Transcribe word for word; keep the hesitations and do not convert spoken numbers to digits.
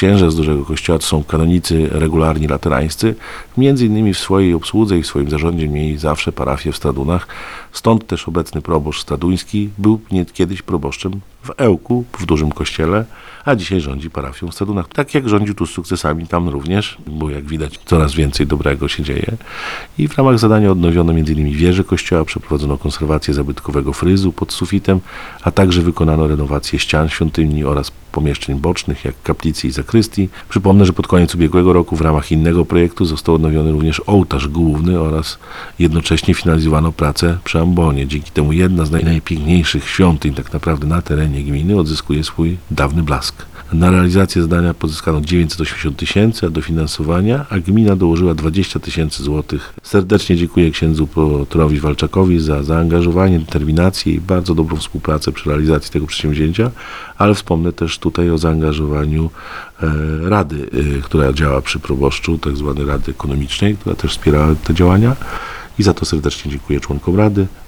księża z dużego kościoła to są kanonicy regularni laterańscy. Między innymi w swojej obsłudze i w swoim zarządzie mieli zawsze parafię w Stradunach. Stąd też obecny proboszcz straduński był kiedyś proboszczem w Ełku, w dużym kościele, a dzisiaj rządzi parafią w Stradunach. Tak jak rządził tu z sukcesami, tam również, bo jak widać coraz więcej dobrego się dzieje. I w ramach zadania odnowiono między innymi wieżę kościoła, przeprowadzono konserwację zabytkowego fryzu pod sufitem, a także wykonano renowację ścian świątyni oraz pomieszczeń bocznych, jak kaplicy i zakrystii. Przypomnę, że pod koniec ubiegłego roku w ramach innego projektu został odnowiony również ołtarz główny oraz jednocześnie finalizowano pracę przy ambonie. Dzięki temu jedna z najpiękniejszych świątyń tak naprawdę na terenie gminy odzyskuje swój dawny blask. Na realizację zadania pozyskano dziewięćset osiemdziesiąt tysięcy dofinansowania, a gmina dołożyła dwadzieścia tysięcy złotych. Serdecznie dziękuję księdzu Piotrowi Walczakowi za zaangażowanie, determinację i bardzo dobrą współpracę przy realizacji tego przedsięwzięcia, ale wspomnę też tutaj o zaangażowaniu e, Rady, e, która działa przy proboszczu, tak zwanej Rady Ekonomicznej, która też wspierała te działania i za to serdecznie dziękuję członkom Rady